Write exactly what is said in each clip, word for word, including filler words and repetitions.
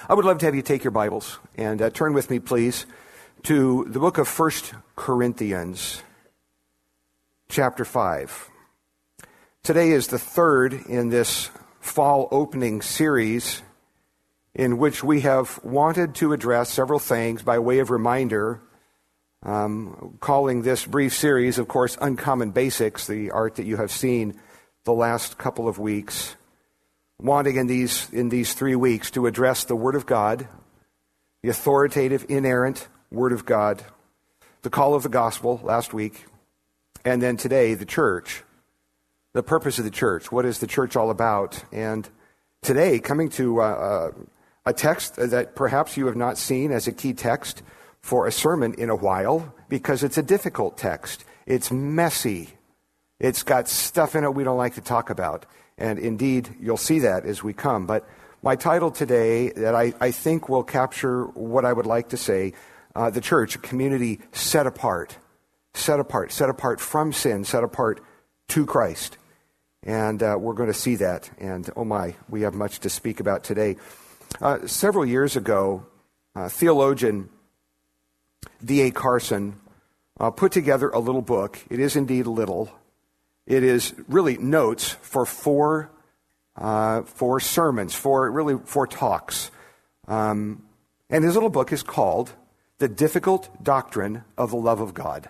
I would love to have you take your Bibles and uh, turn with me, please, to the book of First Corinthians, chapter five. Today is the third in this fall opening series in which we have wanted to address several things by way of reminder, um, calling this brief series, of course, Uncommon Basics, the art that you have seen the last couple of weeks. Wanting in these in these three weeks to address the Word of God, the authoritative, inerrant Word of God, the call of the gospel last week, and then today, the church, the purpose of the church. What is the church all about? And today, coming to uh, a text that perhaps you have not seen as a key text for a sermon in a while, because it's a difficult text. It's messy. It's got stuff in it we don't like to talk about. And indeed, you'll see that as we come. But my title today that I, I think will capture what I would like to say, uh, the church, a community set apart, set apart, set apart from sin, set apart to Christ. And uh, we're going to see that. And oh my, we have much to speak about today. Uh, several years ago, uh, theologian D A Carson uh, put together a little book. It is indeed little. It is really notes for four, uh, four sermons, for really four talks. Um, and his little book is called The Difficult Doctrine of the Love of God.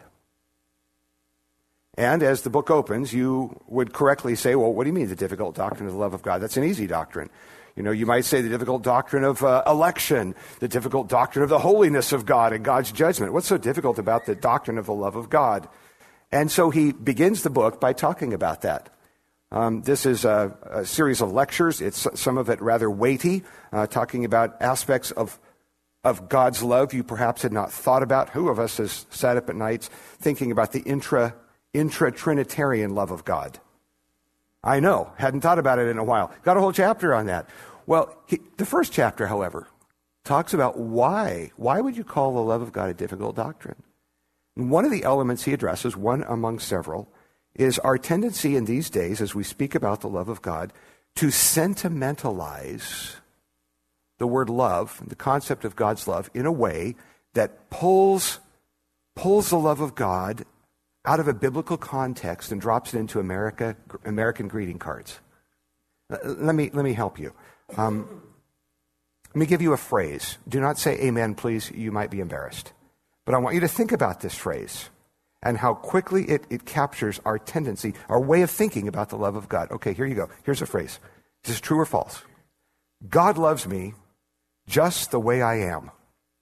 And as the book opens, you would correctly say, well, what do you mean the difficult doctrine of the love of God? That's an easy doctrine. You know, you might say the difficult doctrine of uh, election, the difficult doctrine of the holiness of God and God's judgment. What's so difficult about the doctrine of the love of God? And so he begins the book by talking about that. Um, this is a, a series of lectures. It's some of it rather weighty, uh, talking about aspects of of God's love you perhaps had not thought about. Who of us has sat up at nights thinking about the intra intra-Trinitarian love of God? I know, hadn't thought about it in a while. Got a whole chapter on that. Well, he, the first chapter, however, talks about why. Why would you call the love of God a difficult doctrine? And one of the elements he addresses, one among several, is our tendency in these days, as we speak about the love of God, to sentimentalize the word love, the concept of God's love, in a way that pulls, pulls the love of God out of a biblical context and drops it into America, American greeting cards. Let me, let me help you. Um, let me give you a phrase. Do not say amen, please. You might be embarrassed. But I want you to think about this phrase and how quickly it, it captures our tendency, our way of thinking about the love of God. Okay, here you go. Here's a phrase. Is this true or false? God loves me just the way I am.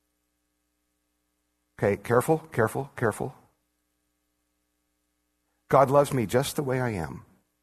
Okay, careful, careful, careful. God loves me just the way I am.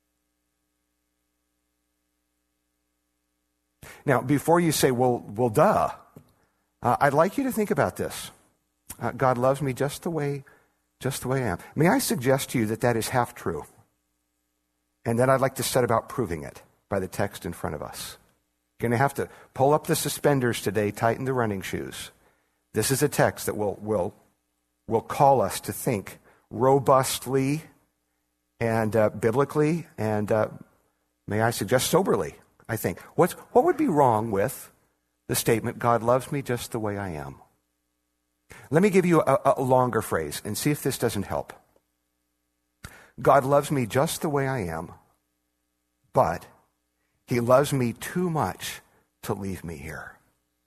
Now, before you say, well, well, duh, uh, I'd like you to think about this. Uh, God loves me just the way, just the way I am. May I suggest to you that that is half true? And then I'd like to set about proving it by the text in front of us. You're going to have to pull up the suspenders today, tighten the running shoes. This is a text that will will will call us to think robustly and uh, biblically, and uh, may I suggest soberly. I think what's what would be wrong with the statement, "God loves me just the way I am"? Let me give you a, a longer phrase and see if this doesn't help. God loves me just the way I am, but he loves me too much to leave me here.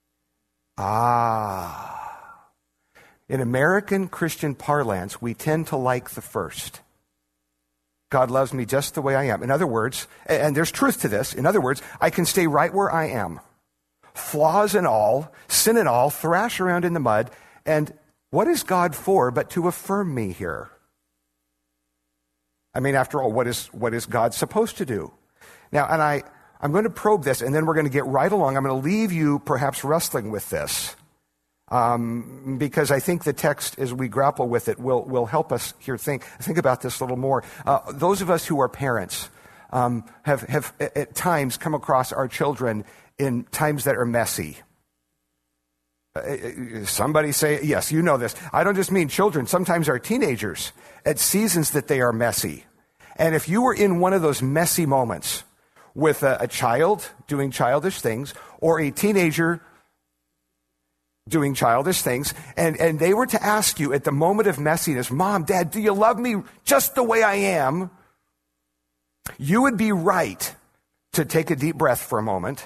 Ah. In American Christian parlance, we tend to like the first. God loves me just the way I am. In other words, and there's truth to this, in other words, I can stay right where I am. Flaws and all, sin and all, thrash around in the mud. And what is God for but to affirm me here? I mean, after all, what is what is God supposed to do? Now, and I, I'm going to probe this, and then we're going to get right along. I'm going to leave you perhaps wrestling with this, um, because I think the text, as we grapple with it, will will help us here think think about this a little more. Uh, those of us who are parents um, have have at times come across our children in times that are messy. Somebody say, yes, you know this. I don't just mean children. Sometimes our teenagers at seasons that they are messy. And if you were in one of those messy moments with a, a child doing childish things, or a teenager doing childish things, and, and they were to ask you at the moment of messiness, Mom, Dad, do you love me just the way I am? You would be right to take a deep breath for a moment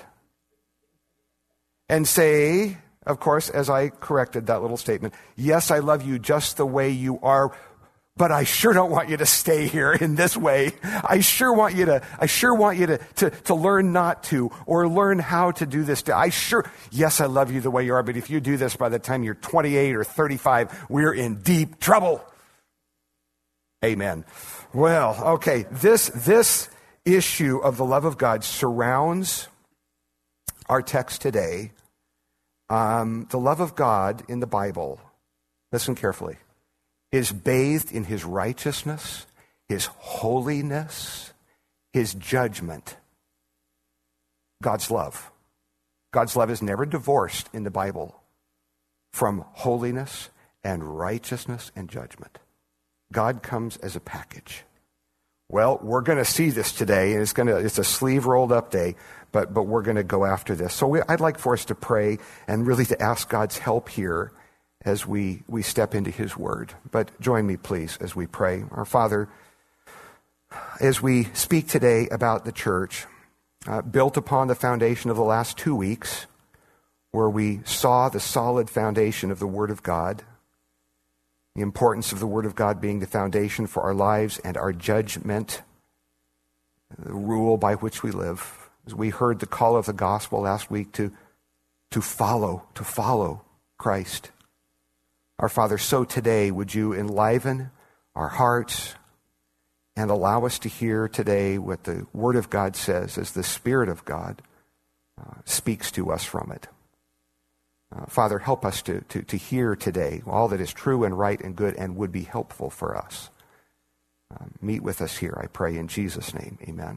and say, of course, as I corrected that little statement, yes, I love you just the way you are, but I sure don't want you to stay here in this way. I sure want you to, I sure want you to, to, to learn not to, or learn how to do this. I sure, yes, I love you the way you are, but if you do this by the time you're twenty-eight or thirty-five, we're in deep trouble. Amen. Well, okay, this, this issue of the love of God surrounds our text today. Um, the love of God in the Bible, listen carefully, is bathed in his righteousness, his holiness, his judgment. God's love. God's love is never divorced in the Bible from holiness and righteousness and judgment. God comes as a package. Well, we're going to see this today, and it's going to it's a sleeve rolled up day, but but we're going to go after this. So we, I'd like for us to pray and really to ask God's help here as we, we step into his word. But join me, please, as we pray. Our Father, as we speak today about the church, uh, built upon the foundation of the last two weeks, where we saw the solid foundation of the Word of God, the importance of the Word of God being the foundation for our lives and our judgment, the rule by which we live. As we heard the call of the gospel last week to, to follow, to follow Christ. Our Father, so today would you enliven our hearts and allow us to hear today what the Word of God says as the Spirit of God uh, speaks to us from it. Uh, Father, help us to, to, to hear today all that is true and right and good and would be helpful for us. Uh, meet with us here, I pray, in Jesus' name. Amen.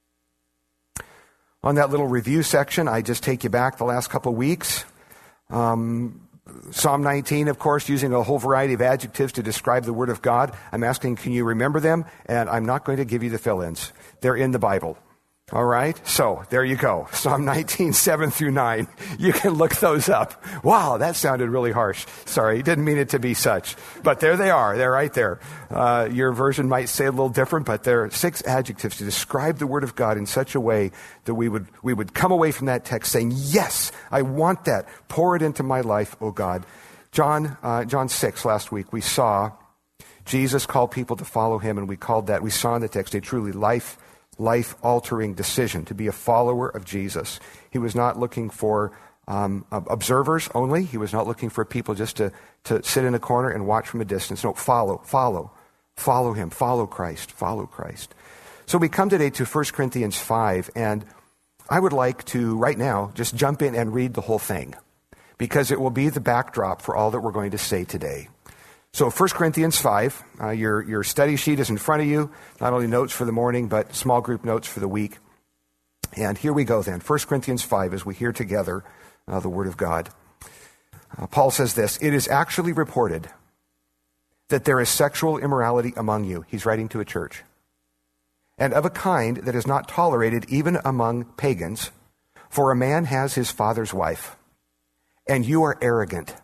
On that little review section, I just take you back the last couple of weeks. Um, Psalm nineteen, of course, using a whole variety of adjectives to describe the Word of God. I'm asking, can you remember them? And I'm not going to give you the fill-ins. They're in the Bible. All right? So, there you go. Psalm nineteen, seven through nine. You can look those up. Wow, that sounded really harsh. Sorry, didn't mean it to be such. But there they are. They're right there. Uh, your version might say a little different, but there are six adjectives to describe the Word of God in such a way that we would we would come away from that text saying, yes, I want that. Pour it into my life, oh God. John, uh, John six last week, we saw Jesus call people to follow him, and we called that, we saw in the text, a truly life life-altering decision to be a follower of Jesus. He was not looking for um, observers only. He was not looking for people just to, to sit in a corner and watch from a distance. No, follow, follow, follow him, follow Christ, follow Christ. So we come today to First Corinthians five, and I would like to, right now, just jump in and read the whole thing, because it will be the backdrop for all that we're going to say today. So First Corinthians five, uh, your, your study sheet is in front of you, not only notes for the morning, but small group notes for the week. And here we go then, First Corinthians five, as we hear together uh, the Word of God. Uh, Paul says this, "It is actually reported that there is sexual immorality among you." He's writing to a church. "And of a kind that is not tolerated even among pagans, for a man has his father's wife, and you are arrogant.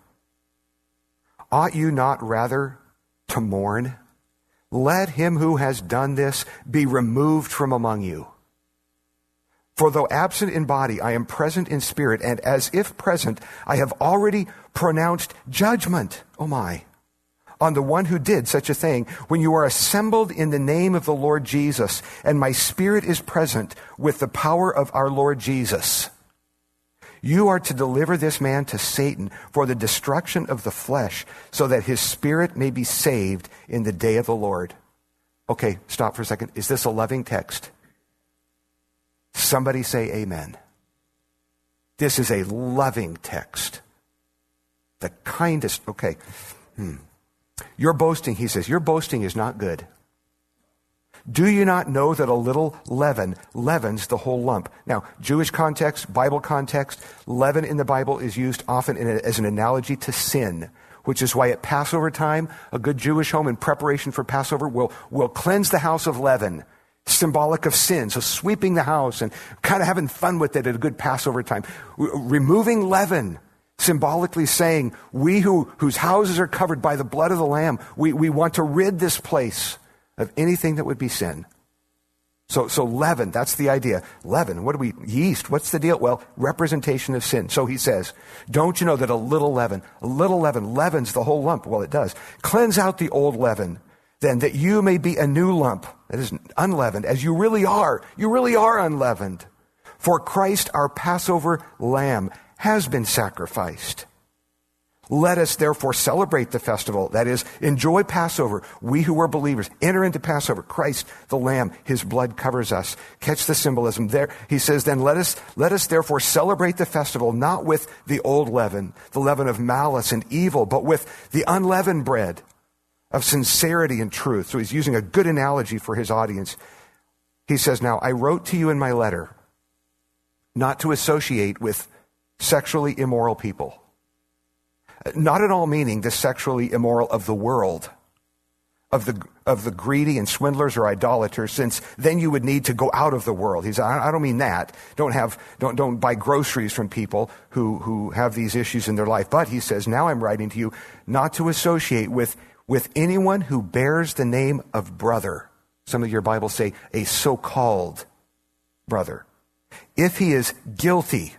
Ought you not rather to mourn? Let him who has done this be removed from among you. For though absent in body, I am present in spirit, and as if present, I have already pronounced judgment, oh my, on the one who did such a thing. When you are assembled in the name of the Lord Jesus, and my spirit is present with the power of our Lord Jesus, you are to deliver this man to Satan for the destruction of the flesh, so that his spirit may be saved in the day of the Lord." Okay, stop for a second. Is this a loving text? Somebody say amen. This is a loving text. The kindest, okay. Hmm. Your boasting, he says, your boasting is not good. Do you not know that a little leaven leavens the whole lump? Now, Jewish context, Bible context, leaven in the Bible is used often in a, as an analogy to sin, which is why at Passover time, a good Jewish home in preparation for Passover will, will cleanse the house of leaven, symbolic of sin. So sweeping the house and kind of having fun with it at a good Passover time. Removing leaven, symbolically saying, we who, whose houses are covered by the blood of the Lamb, we, we want to rid this place of anything that would be sin. So, so leaven, that's the idea. Leaven, what do we, yeast, what's the deal? Well, representation of sin. So he says, don't you know that a little leaven, a little leaven leavens the whole lump? Well, it does. Cleanse out the old leaven, then, that you may be a new lump, that is unleavened, as you really are. You really are unleavened. For Christ, our Passover lamb, has been sacrificed. Let us therefore celebrate the festival, that is, enjoy Passover. We who are believers enter into Passover. Christ, the Lamb, his blood covers us. Catch the symbolism there. He says, then let us, let us therefore celebrate the festival, not with the old leaven, the leaven of malice and evil, but with the unleavened bread of sincerity and truth. So he's using a good analogy for his audience. He says, now, I wrote to you in my letter not to associate with sexually immoral people. Not at all meaning the sexually immoral of the world, of the of the greedy and swindlers or idolaters, since then you would need to go out of the world. He said, I don't mean that. Don't have don't don't buy groceries from people who who have these issues in their life. But he says, now I'm writing to you not to associate with with anyone who bears the name of brother. Some of your Bibles say a so-called brother. If he is guilty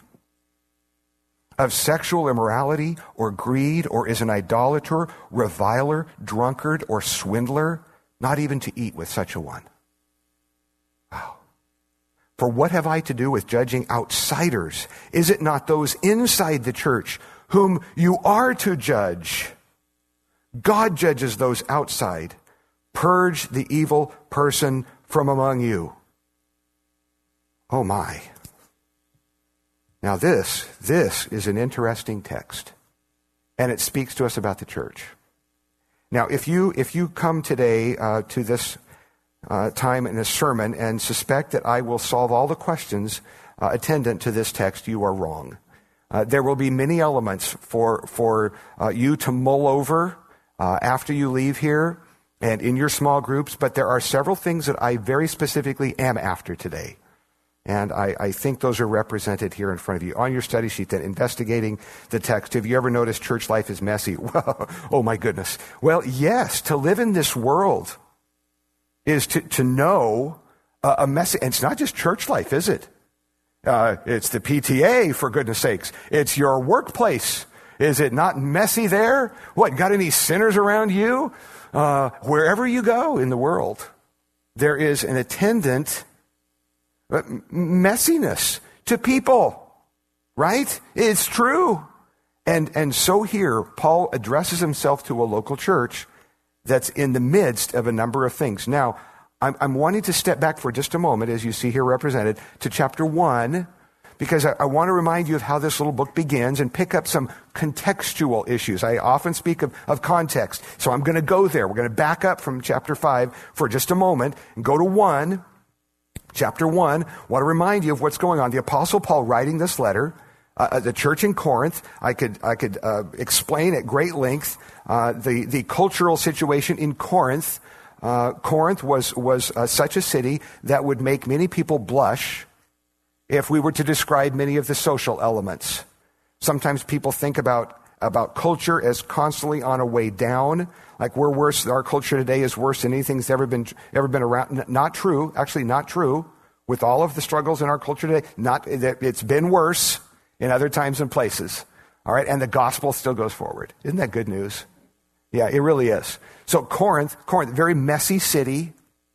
of sexual immorality or greed, or is an idolater, reviler, drunkard, or swindler, not even to eat with such a one. Wow. For what have I to do with judging outsiders? Is it not those inside the church whom you are to judge? God judges those outside. Purge the evil person from among you. Oh my. Now this, this is an interesting text, and it speaks to us about the church. Now, if you if you come today uh, to this uh, time in a sermon and suspect that I will solve all the questions uh, attendant to this text, you are wrong. Uh, there will be many elements for for uh, you to mull over uh, after you leave here and in your small groups, but there are several things that I very specifically am after today. And I, I think those are represented here in front of you. On your study sheet, then, investigating the text. Have you ever noticed church life is messy? Well, oh my goodness. Well, yes, to live in this world is to, to know a, a messy, and it's not just church life, is it? Uh, it's the P T A, for goodness sakes. It's your workplace. Is it not messy there? What, got any sinners around you? Uh, wherever you go in the world, there is an attendant messiness to people, right? It's true. And and so here, Paul addresses himself to a local church that's in the midst of a number of things. Now, I'm, I'm wanting to step back for just a moment, as you see here represented, to chapter one, because I, I want to remind you of how this little book begins and pick up some contextual issues. I often speak of, of context, so I'm going to go there. We're going to back up from chapter five for just a moment and go to one. Chapter one, I want to remind you of what's going on. The Apostle Paul writing this letter, uh, the church in Corinth, I could I could uh, explain at great length uh, the, the cultural situation in Corinth. Uh, Corinth was, was uh, such a city that would make many people blush if we were to describe many of the social elements. Sometimes people think about about culture as constantly on a way down, like we're worse, our culture today is worse than anything that's ever been ever been around. Not true, actually not true. With all of the struggles in our culture today, not it's been worse in other times and places. All right, and the gospel still goes forward. Isn't that good news? Yeah, it really is. So Corinth, Corinth, very messy city.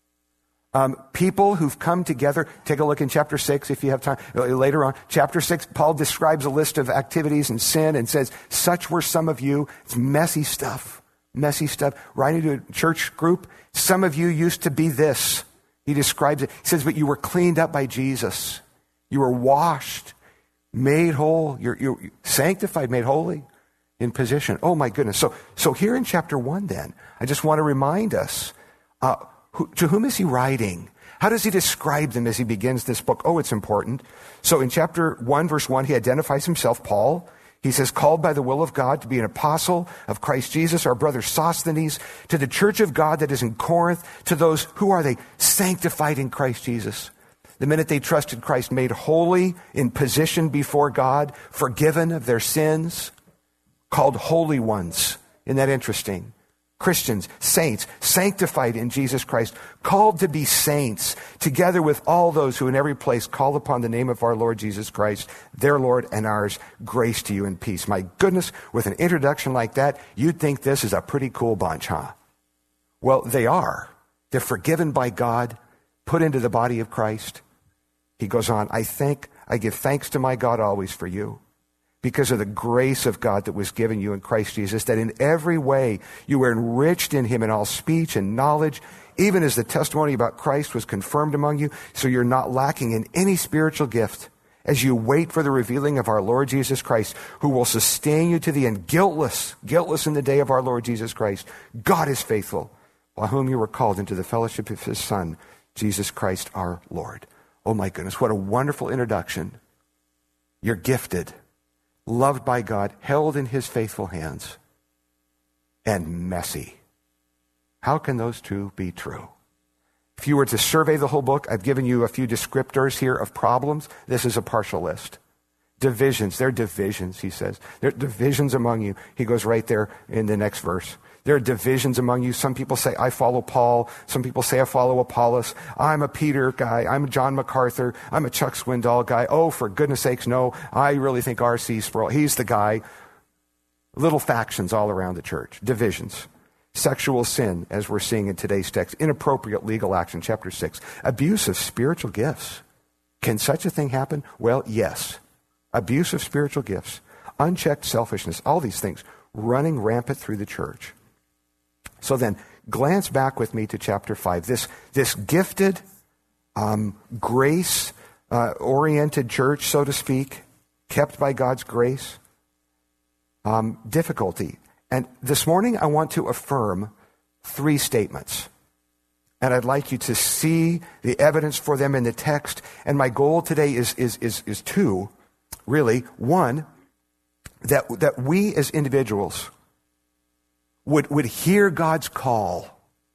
Um, people who've come together. Take a look in chapter six if you have time. Later on, chapter six, Paul describes a list of activities and sin and says, such were some of you. It's messy stuff, messy stuff. Writing to a church group, some of you used to be this. He describes it. He says, but you were cleaned up by Jesus. You were washed, made whole. You're, you're sanctified, made holy in position. Oh my goodness. So, so here in chapter one then, I just want to remind us, uh, Who, to whom is he writing? How does he describe them as he begins this book? Oh, it's important. So in chapter one, verse one, he identifies himself, Paul. He says, called by the will of God to be an apostle of Christ Jesus, our brother Sosthenes, to the church of God that is in Corinth, to those, who are they? Sanctified in Christ Jesus. The minute they trusted Christ, made holy in position before God, forgiven of their sins. called holy ones. Isn't that interesting? Christians, saints, sanctified in Jesus Christ, called to be saints, together with all those who in every place call upon the name of our Lord Jesus Christ, their Lord and ours. Grace to you and peace. My goodness, with an introduction like that, you'd think this is a pretty cool bunch, huh? Well, they are. They're forgiven by God, put into the body of Christ. He goes on, I thank, I give thanks to my God always for you, because of the grace of God that was given you in Christ Jesus, that in every way you were enriched in him in all speech and knowledge, even as the testimony about Christ was confirmed among you, so you're not lacking in any spiritual gift as you wait for the revealing of our Lord Jesus Christ, who will sustain you to the end, guiltless, guiltless in the day of our Lord Jesus Christ. God is faithful, by whom you were called into the fellowship of his Son, Jesus Christ our Lord. Oh my goodness, what a wonderful introduction. You're gifted, loved by God, held in his faithful hands, and messy. How can those two be true? If you were to survey the whole book, I've given you a few descriptors here of problems. This is a partial list. Divisions. There are divisions, he says. There are divisions among you. He goes right there in the next verse. There are divisions among you. Some people say, I follow Paul. Some people say, I follow Apollos. I'm a Peter guy. I'm a John MacArthur. I'm a Chuck Swindoll guy. Oh, for goodness sakes, no. I really think R C Sproul, he's the guy. Little factions all around the church. Divisions. Sexual sin, as we're seeing in today's text. Inappropriate legal action, chapter six. Abuse of spiritual gifts. Can such a thing happen? Well, yes. Abuse of spiritual gifts. Unchecked selfishness. All these things running rampant through the church. So then, glance back with me to chapter five. This, this gifted, um, grace-oriented uh, church, so to speak, kept by God's grace, um, difficulty. And this morning, I want to affirm three statements. And I'd like you to see the evidence for them in the text. And my goal today is, is, is, is two, really. One, that, that we as individuals would, would hear God's call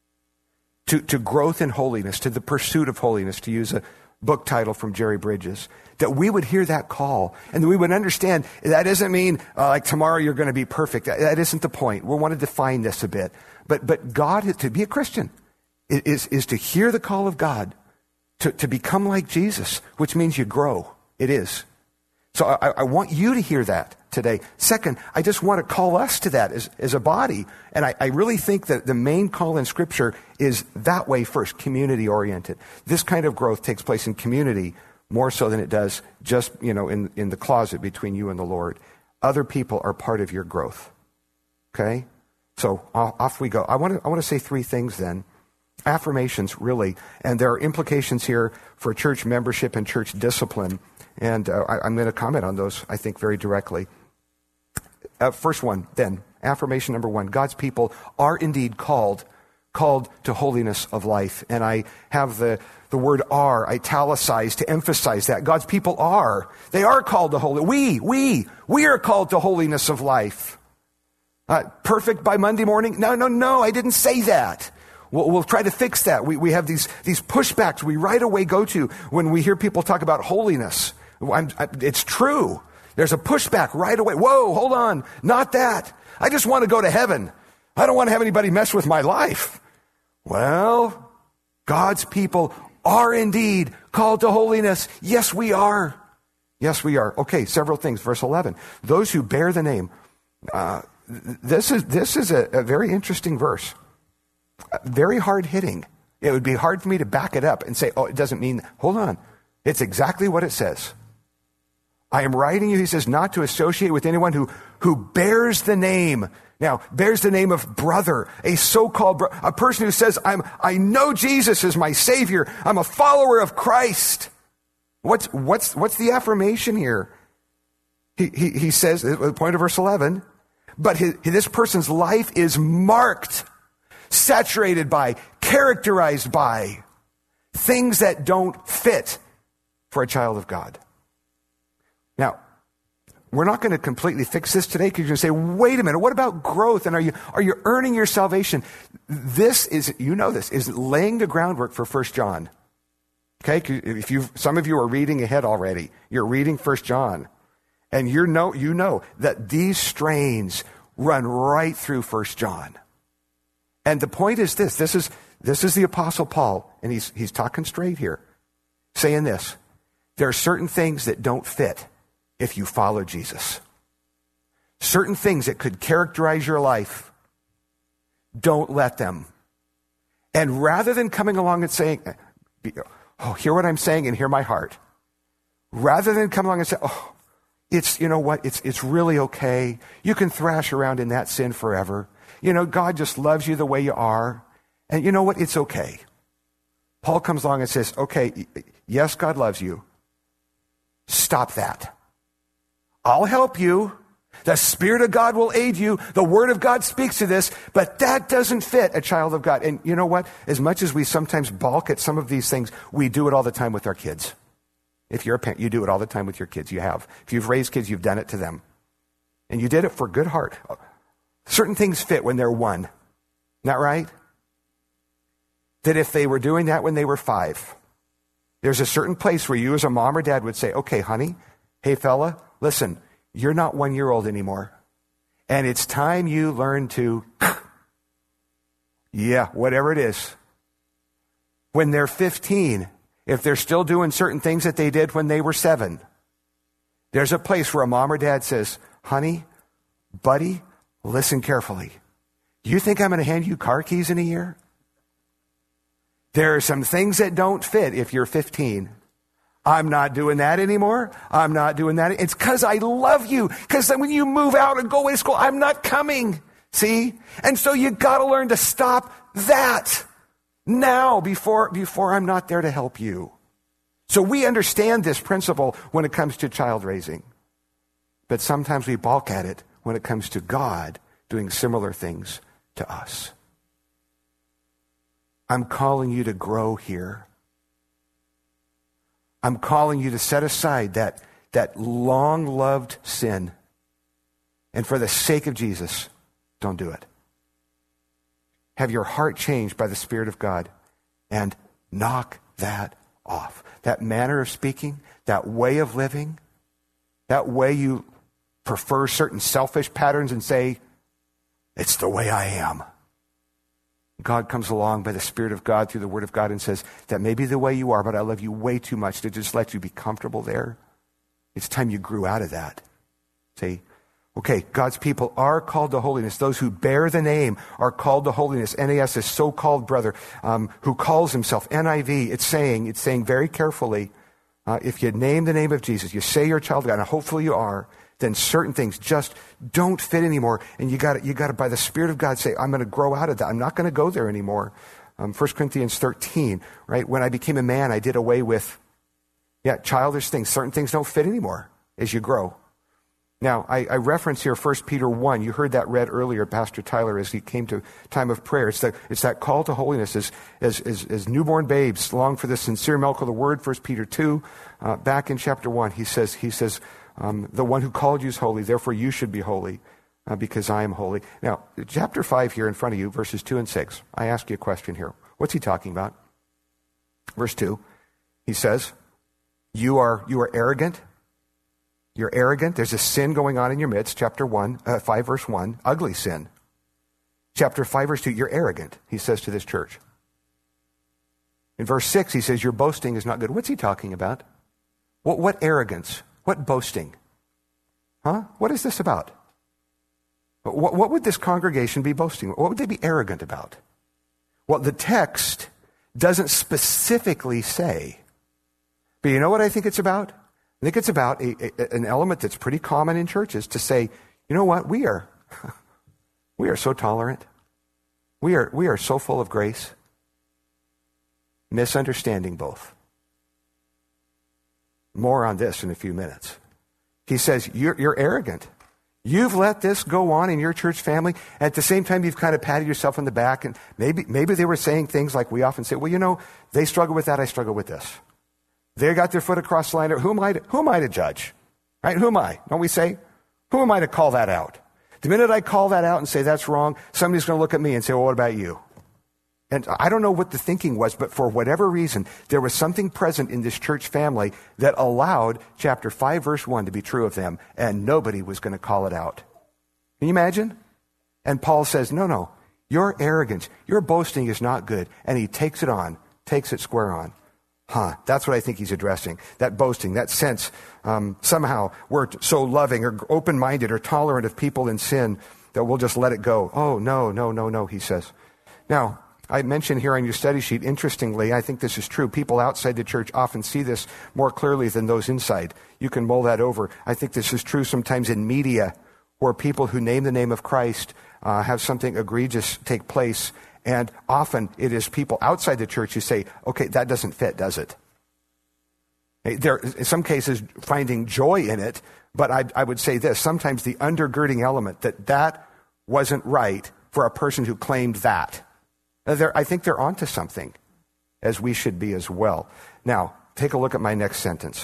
to, to growth in holiness, to the pursuit of holiness, to use a book title from Jerry Bridges, that we would hear that call and that we would understand that doesn't mean uh, like tomorrow you're going to be perfect. That, that isn't the point. We want to define this a bit. But, but God, to be a Christian, is, is to hear the call of God, to, to become like Jesus, which means you grow. It is. So I, I want you to hear that today. Second, I just want to call us to that as, as a body. And I, I really think that the main call in Scripture is that way first, community-oriented. This kind of growth takes place in community more so than it does just, you know, in, in the closet between you and the Lord. Other people are part of your growth. Okay? So off we go. I want to, I want to say three things then. Affirmations, really. And there are implications here for church membership and church discipline. And uh, I, I'm going to comment on those, I think, very directly. Uh, first one, then, affirmation number one. God's people are indeed called, called to holiness of life. And I have the, the word are italicized to emphasize that. God's people are. They are called to holiness. We, we, we are called to holiness of life. Uh, perfect by Monday morning? No, no, no, I didn't say that. We'll, we'll try to fix that. We, we have these, these pushbacks we right away go to when we hear people talk about holiness. I'm, I, it's true. There's a pushback right away. Whoa, hold on. Not that. I just want to go to heaven. I don't want to have anybody mess with my life. Well, God's people are indeed called to holiness. Yes, we are. Yes, we are. Okay, several things. Verse eleven. Those who bear the name. Uh, this is, this is a, a very interesting verse. Very hard-hitting. It would be hard for me to back it up and say, oh, it doesn't mean, hold on. It's exactly what it says. I am writing you, he says, not to associate with anyone who, who bears the name. Now, bears the name of brother, a so-called bro- a person who says, I'm, I know Jesus is my Savior. I'm a follower of Christ. What's, what's, what's the affirmation here? He, he, he says, at the point of verse eleven, but his, this person's life is marked, saturated by, characterized by things that don't fit for a child of God. Now, we're not going to completely fix this today because you're going to say, wait a minute, what about growth? And are you, are you earning your salvation? This is, you know this, is laying the groundwork for First John. Okay? If you, some of you are reading ahead already. You're reading First John. And you know, you know that these strains run right through First John. And the point is this, this is, this is the Apostle Paul, and he's, he's talking straight here, saying this: there are certain things that don't fit if you follow Jesus. Certain things that could characterize your life, don't let them. And rather than coming along and saying, oh, hear what I'm saying and hear my heart, rather than come along and say, oh, it's, you know what, it's, it's really okay. You can thrash around in that sin forever. You know, God just loves you the way you are. And you know what, it's okay. Paul comes along and says, okay, yes, God loves you. Stop that. I'll help you. The Spirit of God will aid you. The Word of God speaks to this, but that doesn't fit a child of God. And you know what? As much as we sometimes balk at some of these things, we do it all the time with our kids. If you're a parent, you do it all the time with your kids. You have. If you've raised kids, you've done it to them. And you did it for good heart. Certain things fit when they're one. Not right? That if they were doing that when they were five, there's a certain place where you as a mom or dad would say, okay, honey, hey fella, listen, you're not one year old anymore. And it's time you learn to, yeah, whatever it is. When they're fifteen, if they're still doing certain things that they did when they were seven, there's a place where a mom or dad says, honey, buddy, listen carefully. You think I'm going to hand you car keys in a year? There are some things that don't fit if you're fifteen. I'm not doing that anymore. I'm not doing that. It's because I love you. Because then when you move out and go away to school, I'm not coming. See? And so you got to learn to stop that now before, before I'm not there to help you. So we understand this principle when it comes to child raising. But sometimes we balk at it when it comes to God doing similar things to us. I'm calling you to grow here. I'm calling you to set aside that, that long-loved sin. And for the sake of Jesus, don't do it. Have your heart changed by the Spirit of God and knock that off. That manner of speaking, that way of living, that way you prefer certain selfish patterns and say, it's the way I am. God comes along by the Spirit of God through the Word of God and says, that may be the way you are, but I love you way too much to just let you be comfortable there. It's time you grew out of that. Say, okay, God's people are called to holiness. Those who bear the name are called to holiness. N A S, this so-called brother um, who calls himself N I V, it's saying, it's saying very carefully, uh, if you name the name of Jesus, you say you're a child of God, and hopefully you are, then certain things just don't fit anymore. And you got to, you got to, by the Spirit of God, say, I'm going to grow out of that. I'm not going to go there anymore. Um, First Corinthians thirteen, right? When I became a man, I did away with, yeah, childish things. Certain things don't fit anymore as you grow. Now, I, I reference here First Peter one. You heard that read earlier, Pastor Tyler, as he came to time of prayer. It's that, it's that call to holiness as, as, as, as newborn babes long for the sincere milk of the word. First Peter two, uh, back in chapter one, he says, he says, Um, the one who called you is holy, therefore you should be holy, uh, because I am holy. Now, chapter five here in front of you, verses two and six, I ask you a question here. What's he talking about? Verse two, he says, you are, you are arrogant. You're arrogant. There's a sin going on in your midst. Chapter one, uh, five, verse one, ugly sin. Chapter five, verse two, you're arrogant, he says to this church. In verse six, he says, your boasting is not good. What's he talking about? What, what arrogance? What boasting? Huh? What is this about? What, what would this congregation be boasting? What would they be arrogant about? Well, the text doesn't specifically say. But you know what I think it's about? I think it's about a, a, an element that's pretty common in churches to say, you know what? We are, we are so tolerant. We are, we are so full of grace. Misunderstanding both. More on this in a few minutes. He says, you're, you're arrogant. You've let this go on in your church family. At the same time, you've kind of patted yourself on the back. And maybe, maybe they were saying things like we often say, well, you know, they struggle with that. I struggle with this. They got their foot across the line. Who am I to, who am I to judge? Right? Who am I? Don't we say? Who am I to call that out? The minute I call that out and say that's wrong, somebody's going to look at me and say, well, what about you? And I don't know what the thinking was, but for whatever reason, there was something present in this church family that allowed chapter five, verse one to be true of them, and nobody was going to call it out. Can you imagine? And Paul says, no, no, your arrogance, your boasting is not good. And he takes it on, takes it square on. Huh, that's what I think he's addressing. That boasting, that sense, um, somehow we're so loving or open-minded or tolerant of people in sin that we'll just let it go. Oh, no, no, no, no, he says. Now, I mentioned here on your study sheet, interestingly, I think this is true. People outside the church often see this more clearly than those inside. You can mull that over. I think this is true sometimes in media, where people who name the name of Christ uh, have something egregious take place. And often it is people outside the church who say, okay, that doesn't fit, does it? They're, in some cases, finding joy in it. But I, I would say this, sometimes the undergirding element that that wasn't right for a person who claimed that. They're, I think they're onto something, as we should be as well. Now, take a look at my next sentence.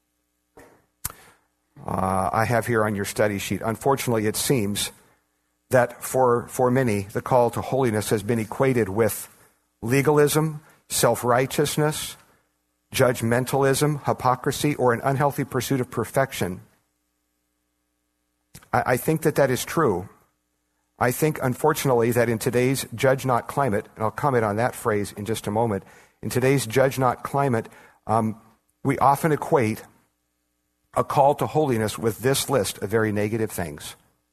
Uh, I have here on your study sheet, unfortunately, it seems that for, for many, the call to holiness has been equated with legalism, self-righteousness, judgmentalism, hypocrisy, or an unhealthy pursuit of perfection. I, I think that that is true. I think, unfortunately, that in today's judge not climate, and I'll comment on that phrase in just a moment, in today's judge not climate, um, we often equate a call to holiness with this list of very negative things.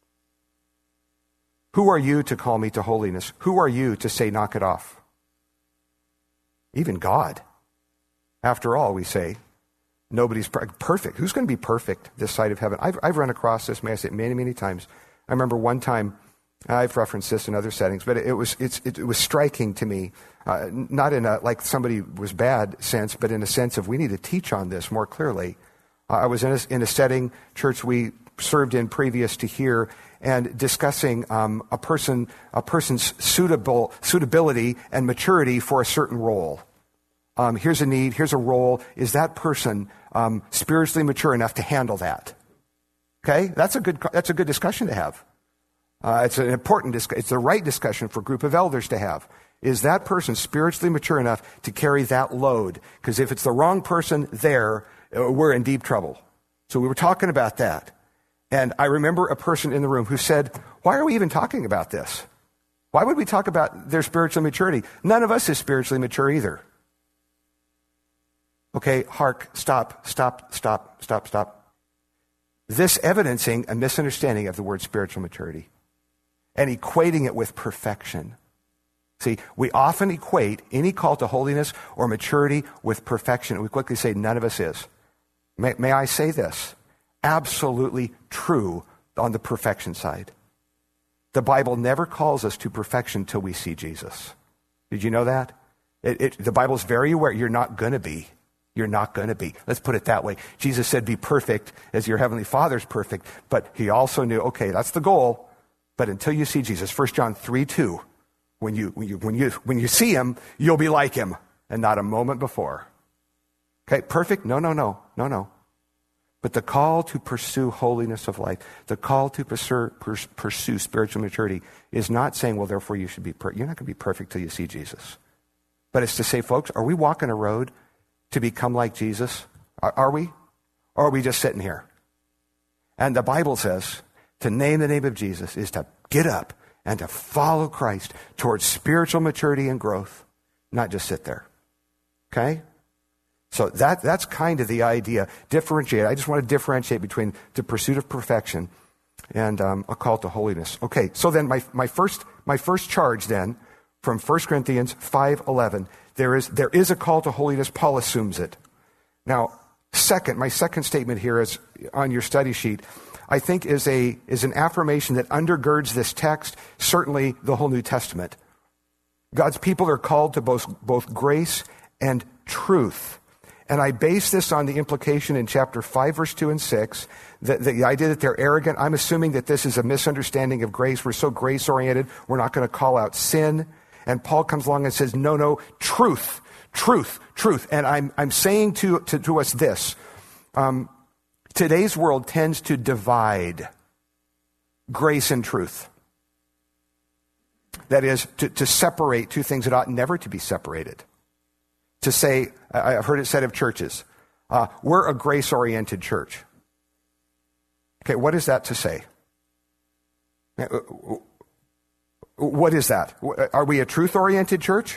Who are you to call me to holiness? Who are you to say knock it off? Even God. After all, we say, nobody's per- perfect. Who's going to be perfect this side of heaven? I've, I've run across this, may I say, many, many times. I remember one time, I've referenced this in other settings, but it was it's, it was striking to me, uh, not in a like somebody was bad sense, but in a sense of we need to teach on this more clearly. Uh, I was in a, in a setting, church we served in previous to here, and discussing um, a person a person's suitable suitability and maturity for a certain role. Um, here's a need, here's a role. Is that person um, spiritually mature enough to handle that? Okay, that's a good that's a good discussion to have. Uh, it's an important discussion. It's the right discussion for a group of elders to have. Is that person spiritually mature enough to carry that load? Because if it's the wrong person there, uh, we're in deep trouble. So we were talking about that. And I remember a person in the room who said, why are we even talking about this? Why would we talk about their spiritual maturity? None of us is spiritually mature either. Okay, hark, stop, stop, stop, stop, stop. This evidencing a misunderstanding of the word spiritual maturity and equating it with perfection. See, we often equate any call to holiness or maturity with perfection. We quickly say none of us is. May, may I say this? Absolutely true on the perfection side. The Bible never calls us to perfection till we see Jesus. Did you know that? It, it, the Bible's very aware you're not going to be. You're not going to be. Let's put it that way. Jesus said, be perfect as your heavenly Father's perfect. But he also knew, okay, that's the goal. But until you see Jesus, First John three two, when you, when you, when you, when you see him, you'll be like him and not a moment before. Okay, perfect? No, no, no, no, no. But the call to pursue holiness of life, the call to pursue, pursue spiritual maturity is not saying, well, therefore you should be perfect. You're not going to be perfect till you see Jesus. But it's to say, folks, are we walking a road to become like Jesus? Are, are we? Or are we just sitting here? And the Bible says to name the name of Jesus is to get up and to follow Christ towards spiritual maturity and growth, not just sit there. Okay? So that that's kind of the idea. Differentiate. I just want to differentiate between the pursuit of perfection and um, a call to holiness. Okay, so then my my first my first charge then from First Corinthians five eleven, there is there is a call to holiness. Paul assumes it. Now, second, my second statement here is on your study sheet, I think is a is an affirmation that undergirds this text, certainly the whole New Testament. God's people are called to both both grace and truth. And I base this on the implication in chapter five, verse two and six, that the idea that they're arrogant. I'm assuming that this is a misunderstanding of grace. We're so grace-oriented, we're not going to call out sin. And Paul comes along and says, no, no, truth, truth, truth. And I'm I'm saying to, to, to us this. Um, today's world tends to divide grace and truth. That is, to, to separate two things that ought never to be separated. To say, I've heard it said of churches, uh, we're a grace-oriented church. Okay, what is that to say? What is that? Are we a truth-oriented church?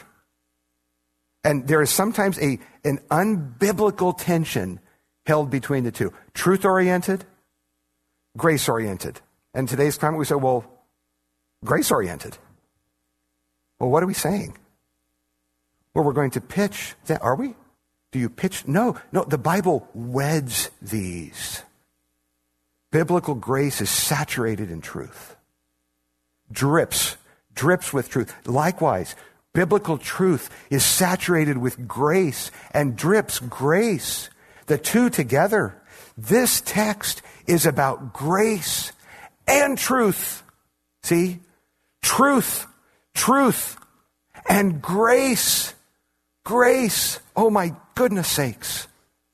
And there is sometimes a an unbiblical tension held between the two. Truth-oriented, grace-oriented. And today's climate, we say, well, grace-oriented. Well, what are we saying? Well, we're going to pitch that. Are we? Do you pitch? No, no, the Bible weds these. Biblical grace is saturated in truth. Drips, drips with truth. Likewise, biblical truth is saturated with grace and drips grace. The two together. This text is about grace and truth. See? Truth, truth, and grace. Grace. Oh my goodness sakes.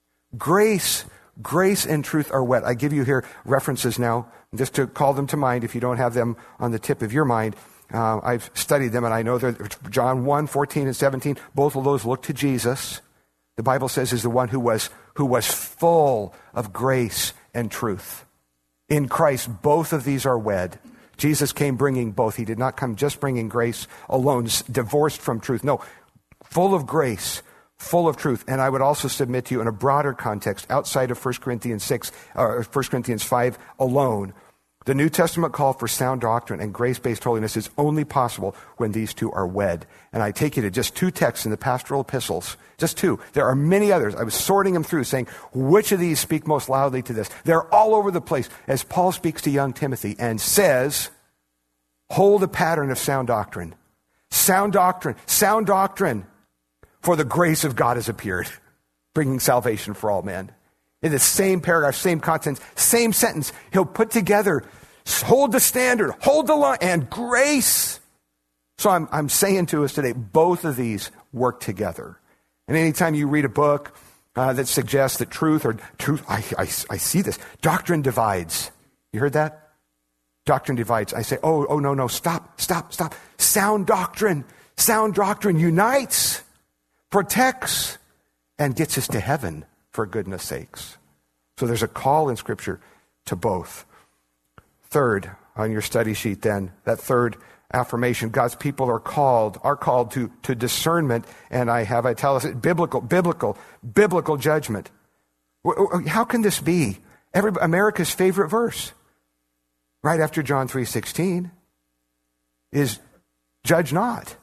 Grace, grace and truth are wet. I give you here references now, just to call them to mind if you don't have them on the tip of your mind. Uh, I've studied them and I know they're John one, fourteen and seventeen. Both of those look to Jesus. The Bible says is the one who was, who was full of grace and truth. In Christ, both of these are wed. Jesus came bringing both. He did not come just bringing grace alone, divorced from truth. No, full of grace, full of truth. And I would also submit to you in a broader context, outside of First Corinthians six, or First Corinthians five alone, the New Testament call for sound doctrine and grace-based holiness is only possible when these two are wed. And I take you to just two texts in the pastoral epistles, just two. There are many others. I was sorting them through, saying, which of these speak most loudly to this? They're all over the place as Paul speaks to young Timothy and says, hold a pattern of sound doctrine. Sound doctrine, sound doctrine, for the grace of God has appeared, bringing salvation for all men. In the same paragraph, same content, same sentence, he'll put together, hold the standard, hold the line, and grace. So I'm, I'm saying to us today, both of these work together. And anytime you read a book uh, that suggests that truth or truth, I, I, I see this, doctrine divides. You heard that? Doctrine divides. I say, oh, oh, no, no, stop, stop, stop. Sound doctrine, sound doctrine unites, protects, and gets us to heaven, for goodness sakes. So there's a call in Scripture to both. Third, on your study sheet then, that third affirmation, God's people are called, are called to, to discernment, and I have italicized, biblical, biblical, biblical judgment. How can this be? Every, America's favorite verse, right after John three sixteen, is judge not.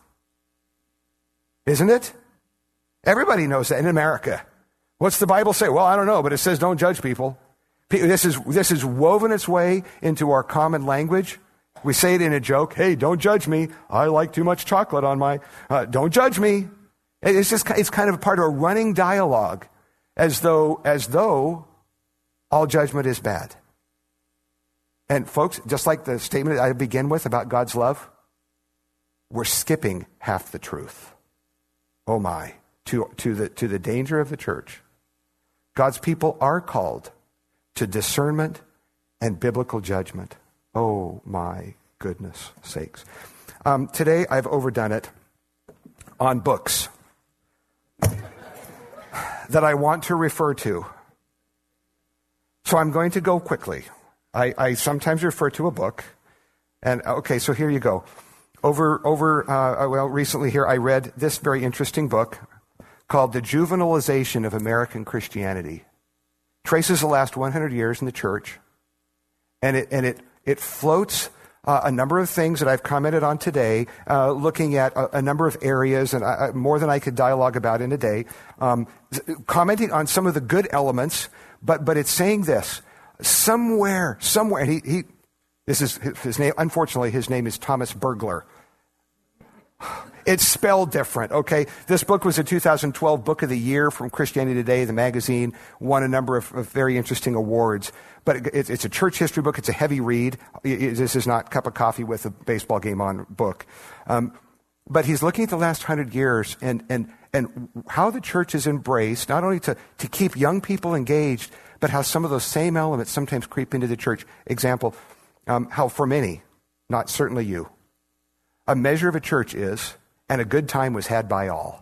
Isn't it? Everybody knows that in America. What's the Bible say? Well, I don't know, but it says don't judge people. This is, this is woven its way into our common language. We say it in a joke. Hey, don't judge me. I like too much chocolate on my, uh, don't judge me. It's just, it's kind of a part of a running dialogue as though, as though all judgment is bad. And folks, just like the statement I begin with about God's love, we're skipping half the truth. Oh my, to, to the, to the danger of the church. God's people are called to discernment and biblical judgment. Oh my goodness sakes. Um, today I've overdone it on books that I want to refer to. So I'm going to go quickly. I, I sometimes refer to a book. And okay, so here you go. Over, over uh, well, recently here I read this very interesting book called The Juvenilization of American Christianity. Traces the last one hundred years in the church, and it and it it floats uh, a number of things that I've commented on today, uh, looking at a, a number of areas, and I, more than I could dialogue about in a day, um, commenting on some of the good elements, but but it's saying this, somewhere, somewhere, and he, he this is his, his name, unfortunately his name is Thomas Bergler. It's spelled different, okay? This book was a two thousand twelve Book of the Year from Christianity Today, the magazine, won a number of, of very interesting awards. But it, it's a church history book. It's a heavy read. It, it, this is not cup of coffee with a baseball game on book. Um, but he's looking at the last hundred years and, and, and how the church is embraced, not only to, to keep young people engaged, but how some of those same elements sometimes creep into the church. Example, um, how for many, not certainly you, a measure of a church is, and a good time was had by all.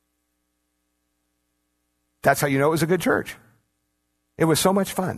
That's how you know it was a good church. It was so much fun.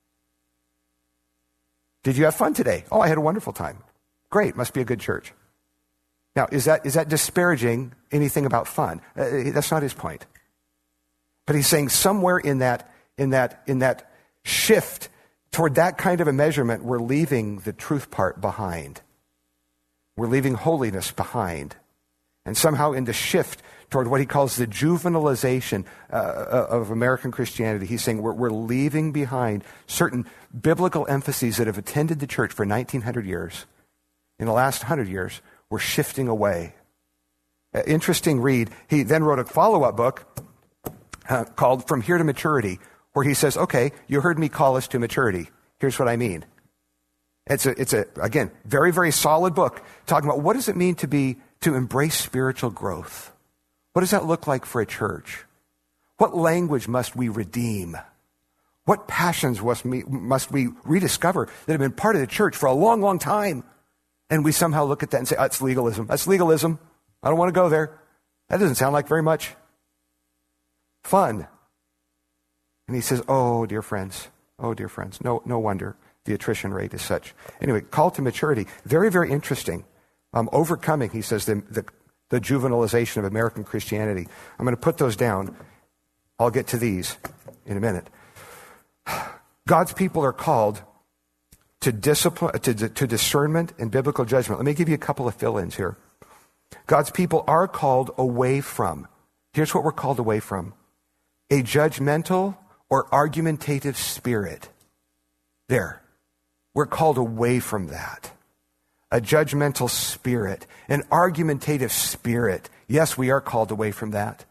Did you have fun today? Oh, I had a wonderful time. Great, must be a good church. Now, is that is that disparaging anything about fun? Uh, that's not his point. But he's saying somewhere in that in that in that shift toward that kind of a measurement, we're leaving the truth part behind. We're leaving holiness behind. And somehow in the shift toward what he calls the juvenilization uh, of American Christianity, he's saying we're, we're leaving behind certain biblical emphases that have attended the church for nineteen hundred years. In the last one hundred years, we're shifting away. Uh, interesting read. He then wrote a follow-up book uh, called From Here to Maturity, where he says, okay, you heard me call us to maturity. Here's what I mean. It's a, it's a, again, very, very solid book talking about what does it mean to be, to embrace spiritual growth? What does that look like for a church? What language must we redeem? What passions must we, must we rediscover that have been part of the church for a long, long time? And we somehow look at that and say, oh, that's legalism. That's legalism. I don't want to go there. That doesn't sound like very much fun. And he says, oh, dear friends, oh, dear friends, no, no wonder the attrition rate is such. Anyway, call to maturity, very, very interesting. Um, overcoming, he says, the, the, the juvenilization of American Christianity. I'm going to put those down. I'll get to these in a minute. God's people are called to discipline, to, to discernment and biblical judgment. Let me give you a couple of fill-ins here. God's people are called away from. Here's what we're called away from. A judgmental or argumentative spirit. There. We're called away from that. A judgmental spirit. An argumentative spirit. Yes, we are called away from that.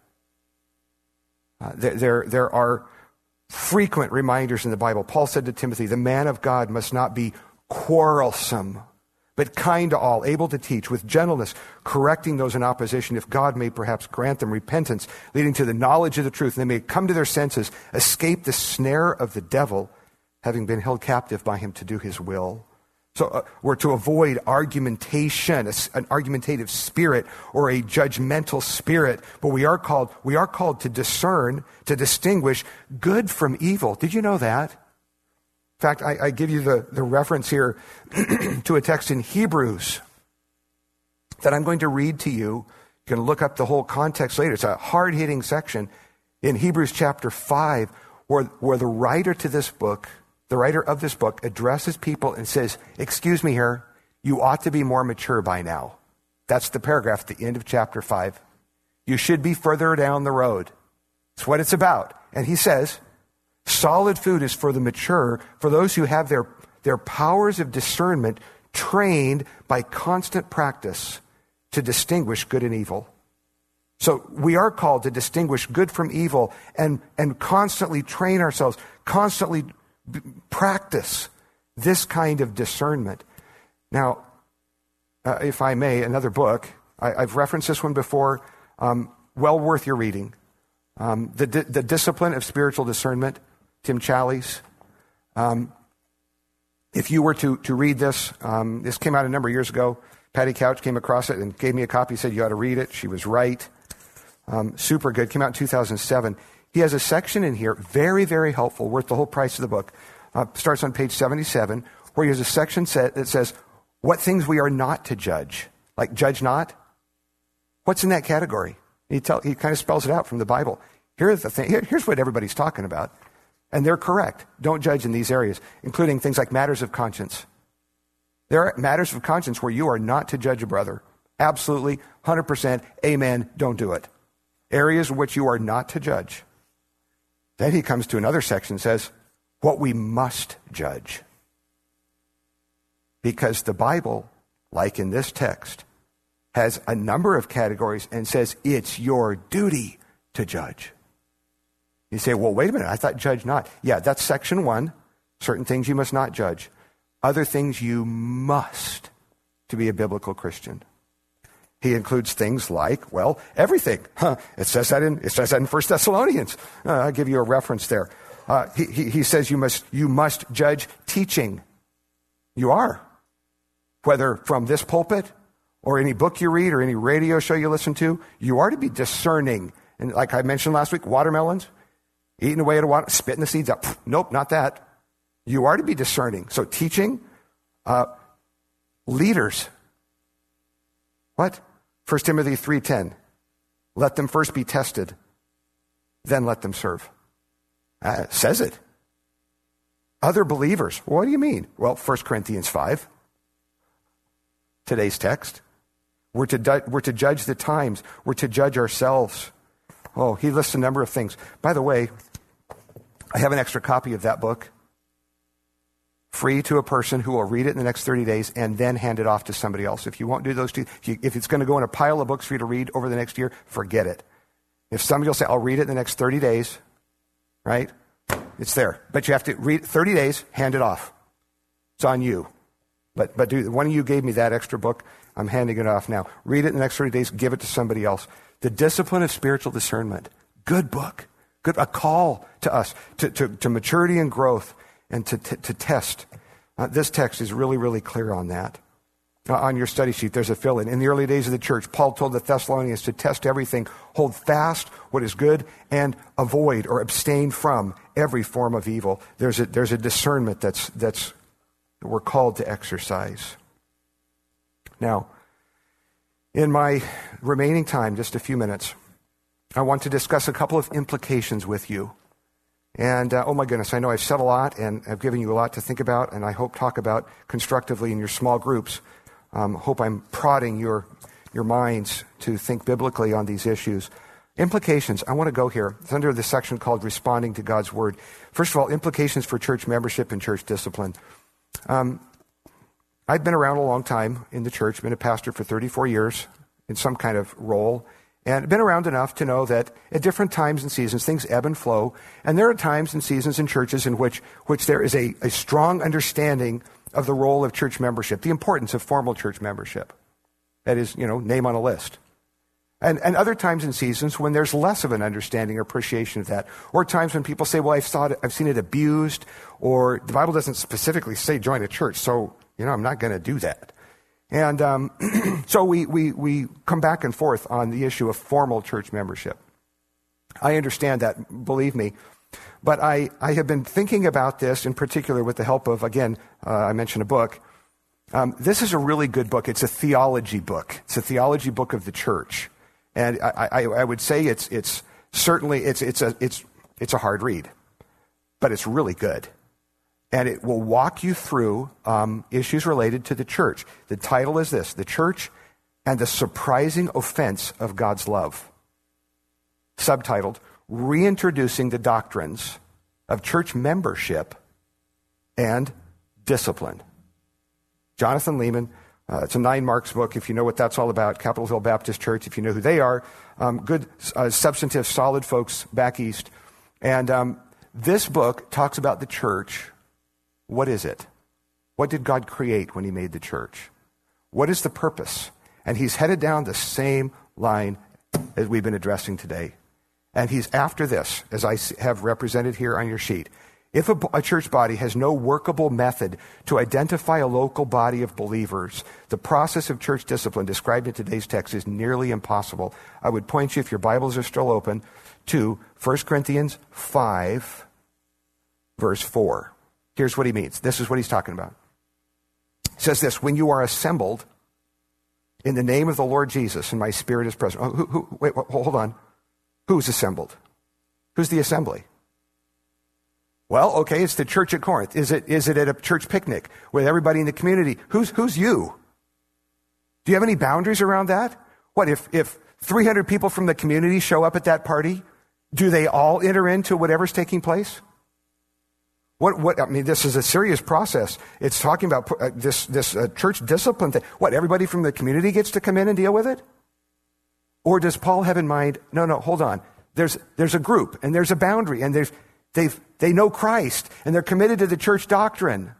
Uh, there, there, there are frequent reminders in the Bible. Paul said to Timothy, the man of God must not be quarrelsome, but kind to all, able to teach, with gentleness, correcting those in opposition, if God may perhaps grant them repentance, leading to the knowledge of the truth, and they may come to their senses, escape the snare of the devil, having been held captive by him to do his will. So uh, we're to avoid argumentation, a, an argumentative spirit or a judgmental spirit, but we are called, we are called to discern, to distinguish good from evil. Did you know that? In fact, I, I give you the, the reference here to a text in Hebrews that I'm going to read to you. You can look up the whole context later. It's a hard-hitting section in Hebrews chapter five where, where the writer to this book, the writer of this book addresses people and says, excuse me here, you ought to be more mature by now. That's the paragraph at the end of chapter five. You should be further down the road. That's what it's about. And he says, solid food is for the mature, for those who have their, their powers of discernment trained by constant practice to distinguish good and evil. So we are called to distinguish good from evil and, and constantly train ourselves, constantly b- practice this kind of discernment. Now, uh, if I may, another book, I, I've referenced this one before, um, well worth your reading. Um, the, di- the Discipline of Spiritual Discernment, Tim Challies. Um, if you were to, to read this, um, this came out a number of years ago. Patty Couch came across it and gave me a copy, said you ought to read it. She was right. Um, super good. Came out in two thousand seven. He has a section in here, very, very helpful, worth the whole price of the book. Uh, starts on page seventy-seven, where he has a section set that says, what things we are not to judge. Like, judge not. What's in that category? He, tell, he kind of spells it out from the Bible. Here's the thing. Here, here's what everybody's talking about. And they're correct. Don't judge in these areas, including things like matters of conscience. There are matters of conscience where you are not to judge a brother. Absolutely, one hundred percent, amen, don't do it. Areas in which you are not to judge. Then he comes to another section and says, what we must judge. Because the Bible, like in this text, has a number of categories and says it's your duty to judge. You say, well, wait a minute, I thought judge not. Yeah, that's section one. Certain things you must not judge. Other things you must to be a biblical Christian. He includes things like, well, everything. Huh, it says that in it says that in First Thessalonians. Uh, I'll give you a reference there. Uh, he, he, he says you must you must judge teaching. You are, whether from this pulpit or any book you read or any radio show you listen to, you are to be discerning. And like I mentioned last week, watermelons, eating away at a water, spitting the seeds out. Nope, not that. You are to be discerning. So teaching, uh, leaders. What? First Timothy three ten. Let them first be tested, then let them serve. Uh, it says it. Other believers. What do you mean? Well, First Corinthians five. Today's text. We're to, du- we're to judge the times. We're to judge ourselves. Oh, he lists a number of things. By the way, I have an extra copy of that book, free to a person who will read it in the next thirty days and then hand it off to somebody else. If you won't do those two, if, you, if it's going to go in a pile of books for you to read over the next year, forget it. If somebody will say, I'll read it in the next thirty days, right? It's there. But you have to read thirty days, hand it off. It's on you. But but dude, one of you gave me that extra book. I'm handing it off now. Read it in the next thirty days, give it to somebody else. The Discipline of Spiritual Discernment. Good book. Good, a call to us to, to, to maturity and growth and to, to, to test. Uh, this text is really, really clear on that. Uh, on your study sheet, there's a fill-in. In the early days of the church, Paul told the Thessalonians to test everything, hold fast what is good, and avoid or abstain from every form of evil. There's a, there's a discernment that's, that's that we're called to exercise. Now, in my remaining time, just a few minutes, I want to discuss a couple of implications with you. And, uh, oh my goodness, I know I've said a lot and I've given you a lot to think about and I hope talk about constructively in your small groups. Um, hope I'm prodding your, your minds to think biblically on these issues. Implications, I want to go here. It's under the section called Responding to God's Word. First of all, implications for church membership and church discipline. Um, I've been around a long time in the church, been a pastor for thirty-four years in some kind of role, and been around enough to know that at different times and seasons, things ebb and flow, and there are times and seasons in churches in which, which there is a, a strong understanding of the role of church membership, the importance of formal church membership. That is, you know, name on a list. And, and other times and seasons when there's less of an understanding or appreciation of that. Or times when people say, well, I've, saw it, I've seen it abused, or the Bible doesn't specifically say join a church, so, you know, I'm not going to do that. And um, so we, we, we come back and forth on the issue of formal church membership. I understand that, believe me. But I, I have been thinking about this in particular with the help of, again, uh, I mentioned a book. Um, this is a really good book. It's a theology book. It's a theology book of the church. And I, I, I would say it's it's certainly it's it's a it's it's a hard read, but it's really good, and it will walk you through um, issues related to the church. The title is this: "The Church and the Surprising Offense of God's Love." Subtitled: "Reintroducing the Doctrines of Church Membership and Discipline." Jonathan Leeman. Uh, it's a nine marks book, if you know what that's all about. Capitol Hill Baptist Church, if you know who they are. Um, good, uh, substantive, solid folks back east. And um, this book talks about the church. What is it? What did God create when he made the church? What is the purpose? And he's headed down the same line as we've been addressing today. And he's after this, as I have represented here on your sheet. If a, a church body has no workable method to identify a local body of believers, the process of church discipline described in today's text is nearly impossible. I would point you, if your Bibles are still open, to First Corinthians five, verse four. Here's what he means. This is what he's talking about. It says this: "When you are assembled in the name of the Lord Jesus, and my spirit is present." Oh, who, who, wait, hold on. Who's assembled? Who's the assembly? Well, okay, it's the church at Corinth. Is it is it at a church picnic with everybody in the community? Who's who's you? Do you have any boundaries around that? What if if three hundred people from the community show up at that party? Do they all enter into whatever's taking place? What what I mean, this is a serious process. It's talking about uh, this this uh, church discipline thing. What, everybody from the community gets to come in and deal with it? Or does Paul have in mind, no, no, hold on. There's there's a group and there's a boundary and there's They've, they know Christ, and they're committed to the church doctrine.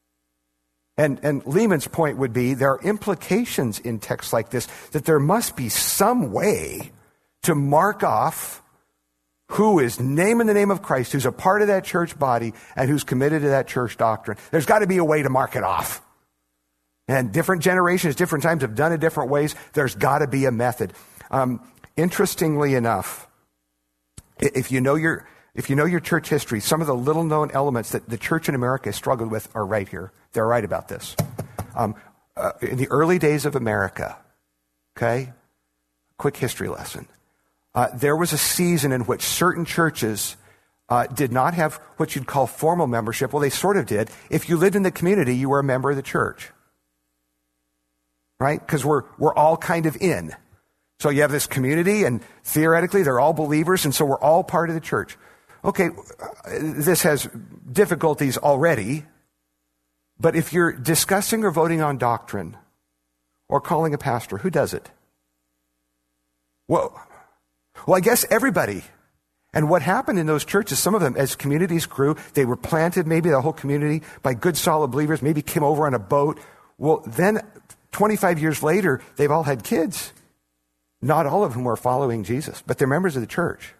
And, and Lehman's point would be there are implications in texts like this that there must be some way to mark off who is naming the name of Christ, who's a part of that church body, and who's committed to that church doctrine. There's got to be a way to mark it off. And different generations, different times have done it different ways. There's got to be a method. Um, interestingly enough, if you know your if you know your church history, some of the little-known elements that the church in America has struggled with are right here. They're right about this. Um, uh, in the early days of America, okay, quick history lesson. Uh, there was a season in which certain churches uh, did not have what you'd call formal membership. Well, they sort of did. If you lived in the community, you were a member of the church. Right? Because we're we're all kind of in. So you have this community, and theoretically they're all believers, and so we're all part of the church. Okay, this has difficulties already, but if you're discussing or voting on doctrine or calling a pastor, who does it? Well, well, I guess everybody. And what happened in those churches, some of them, as communities grew, they were planted, maybe the whole community, by good, solid believers, maybe came over on a boat. Well, then twenty-five years later, they've all had kids. Not all of whom are following Jesus, but they're members of the church.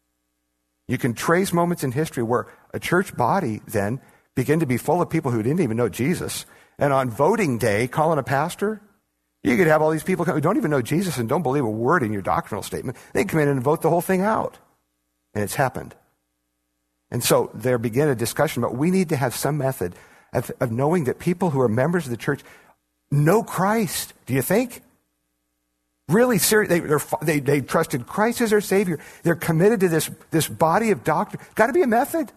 You can trace moments in history where a church body then began to be full of people who didn't even know Jesus. And on voting day, calling a pastor, you could have all these people who don't even know Jesus and don't believe a word in your doctrinal statement. They come in and vote the whole thing out. And it's happened. And so there began a discussion about we need to have some method of, of knowing that people who are members of the church know Christ. Do you think? Really serious. They, they, they trusted Christ as their Savior. They're committed to this, this body of doctrine. Got to be a method.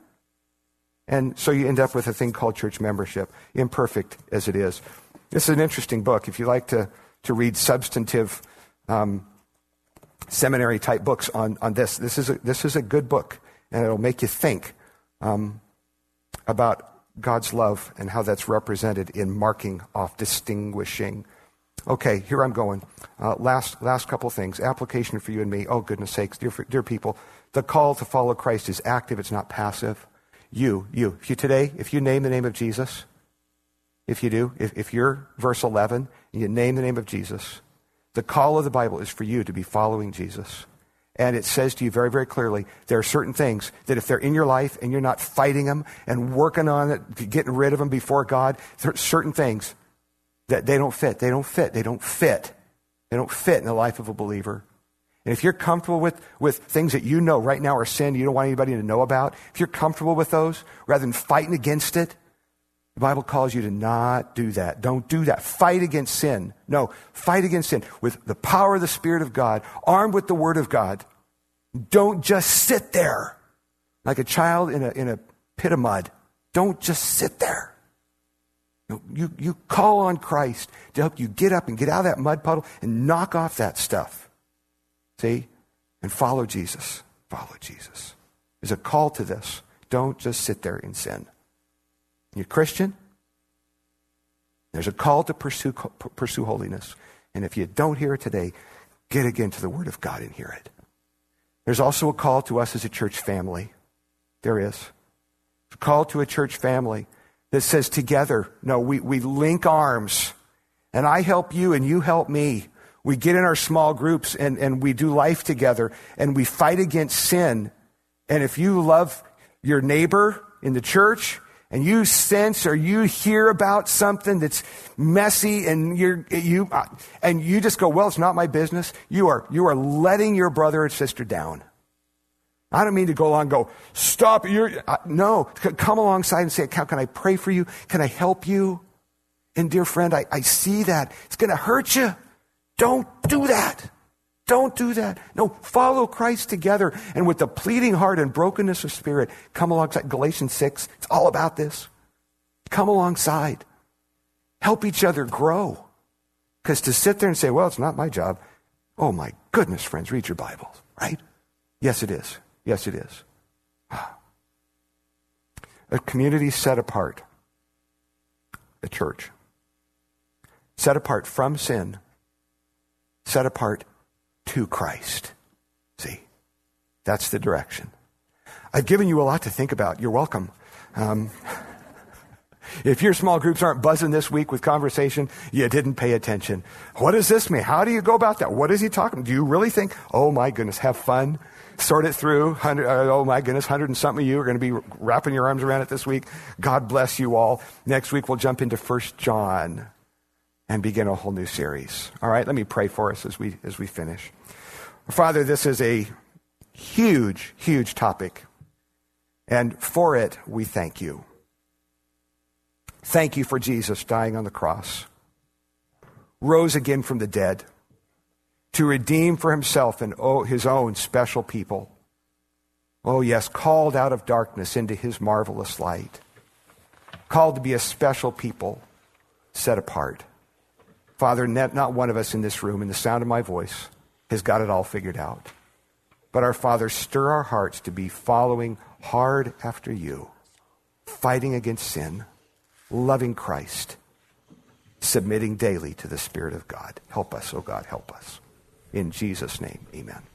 And so you end up with a thing called church membership, imperfect as it is. This is an interesting book. If you like to, to read substantive um, seminary-type books on, on this, this is, a, this is a good book, and it'll make you think um, about God's love and how that's represented in marking off, distinguishing. Okay, here I'm going. Uh, last last couple things. Application for you and me. Oh, goodness sakes, dear dear people. The call to follow Christ is active. It's not passive. You, you. If you today, if you name the name of Jesus, if you do, if, if you're verse eleven, and you name the name of Jesus, the call of the Bible is for you to be following Jesus. And it says to you very, very clearly, there are certain things that if they're in your life and you're not fighting them and working on it, getting rid of them before God, there are certain things that they don't fit. They don't fit. They don't fit. They don't fit in the life of a believer. And if you're comfortable with, with things that you know right now are sin, you don't want anybody to know about, if you're comfortable with those, rather than fighting against it, the Bible calls you to not do that. Don't do that. Fight against sin. No, fight against sin with the power of the Spirit of God, armed with the Word of God. Don't just sit there like a child in a, in a pit of mud. Don't just sit there. You, you call on Christ to help you get up and get out of that mud puddle and knock off that stuff. See? And follow Jesus. Follow Jesus. There's a call to this. Don't just sit there in sin. You're Christian. There's a call to pursue, pursue holiness. And if you don't hear it today, get again to the Word of God and hear it. There's also a call to us as a church family. There is. A call to a church family that says together, no, we, we link arms, and I help you and you help me. We get in our small groups and, and we do life together, and we fight against sin. And if you love your neighbor in the church and you sense or you hear about something that's messy and you're, you and you just go, well, it's not my business, you are you are letting your brother or sister down. I don't mean to go along and go, stop. You're, uh, no, come alongside and say, how can I pray for you? Can I help you? And dear friend, I, I see that. It's going to hurt you. Don't do that. Don't do that. No, follow Christ together. And with the pleading heart and brokenness of spirit, come alongside. Galatians six, it's all about this. Come alongside. Help each other grow. Because to sit there and say, well, it's not my job. Oh my goodness, friends, read your Bibles, right? Yes, it is. Yes, it is. A community set apart. A church. Set apart from sin. Set apart to Christ. See, that's the direction. I've given you a lot to think about. You're welcome. Um, if your small groups aren't buzzing this week with conversation, you didn't pay attention. What does this mean? How do you go about that? What is he talking about? Do you really think, oh my goodness, have fun? Sort it through. Oh my goodness, hundred and something of you are going to be wrapping your arms around it this week. God bless you all. Next week we'll jump into First John. and begin a whole new series. All right, let me pray for us as we as we finish. Father, this is a huge, huge topic, and for it, we thank you. Thank you for Jesus dying on the cross, rose again from the dead, to redeem for himself and his own special people. Oh yes, called out of darkness into his marvelous light, called to be a special people, set apart. Father, not one of us in this room, in the sound of my voice, has got it all figured out. But our Father, stir our hearts to be following hard after you, fighting against sin, loving Christ, submitting daily to the Spirit of God. Help us, oh God, help us. In Jesus' name, amen.